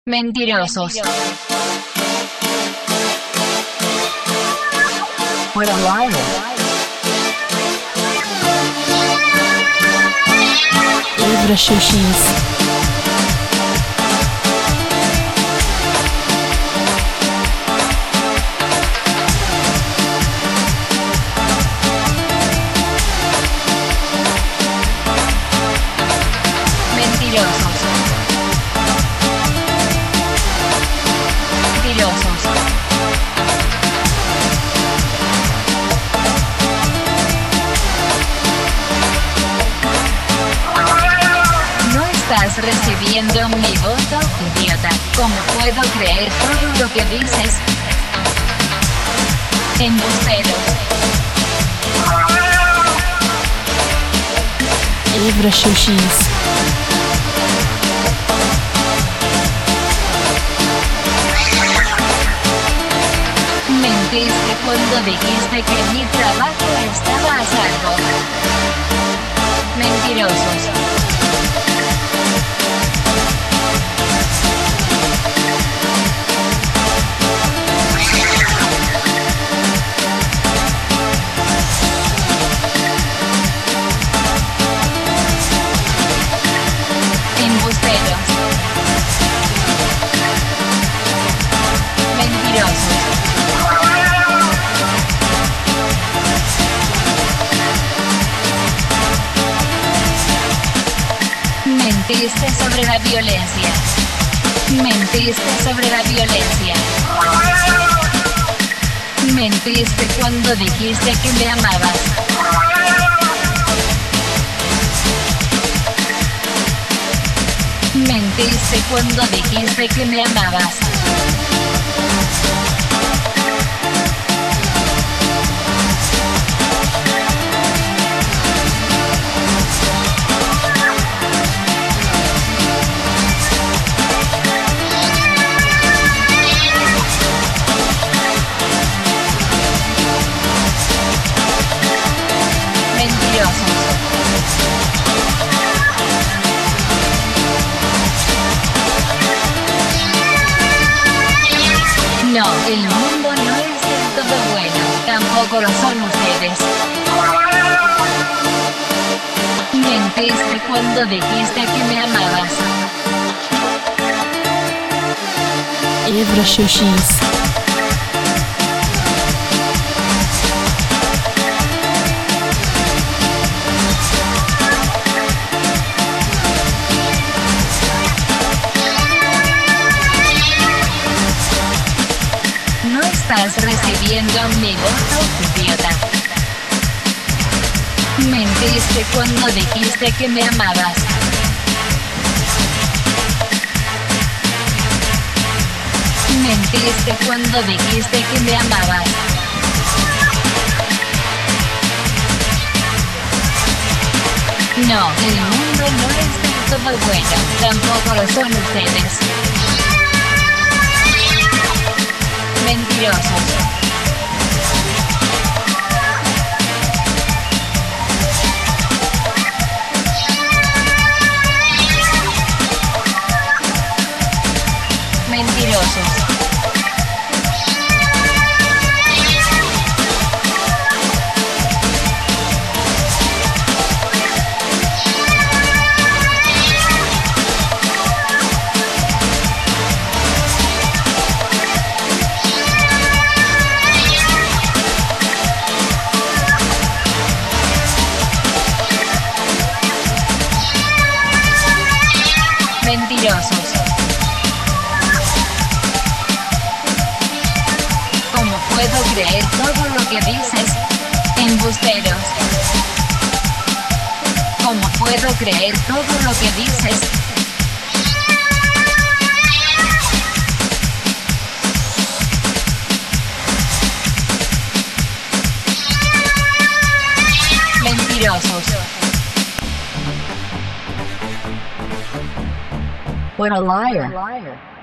Mentirosos. What a liar. Извращущиеся. Mentirosos. Mentirosos. No estás recibiendo mi voto, idiota. ¿Cómo puedo creer todo lo que dices? Embusteros. Извращущиеся. Mentiste cuando dijiste que mi trabajo estaba a salvo. Mentirosos. Embusteros. Mentirosos. Mentiste sobre la violencia. Mentiste sobre la violencia. Mentiste cuando dijiste que me amabas. Mentiste cuando dijiste que me amabas. Mentirosos. No, el mundo no es del todo bueno, tampoco lo son ustedes. Mentiste cuando dijiste que me amabas. Извращущиеся. No estás recibiendo mi voto, idiota. Mentiste cuando dijiste que me amabas. Mentiste cuando dijiste que me amabas. No, el mundo no es del todo bueno, tampoco lo son ustedes. Mentirosos. Mentirosos. Mentirosos. ¿Cómo puedo creer todo lo que dices? Embusteros. ¿Cómo puedo creer todo lo que dices? Mentirosos. What a liar.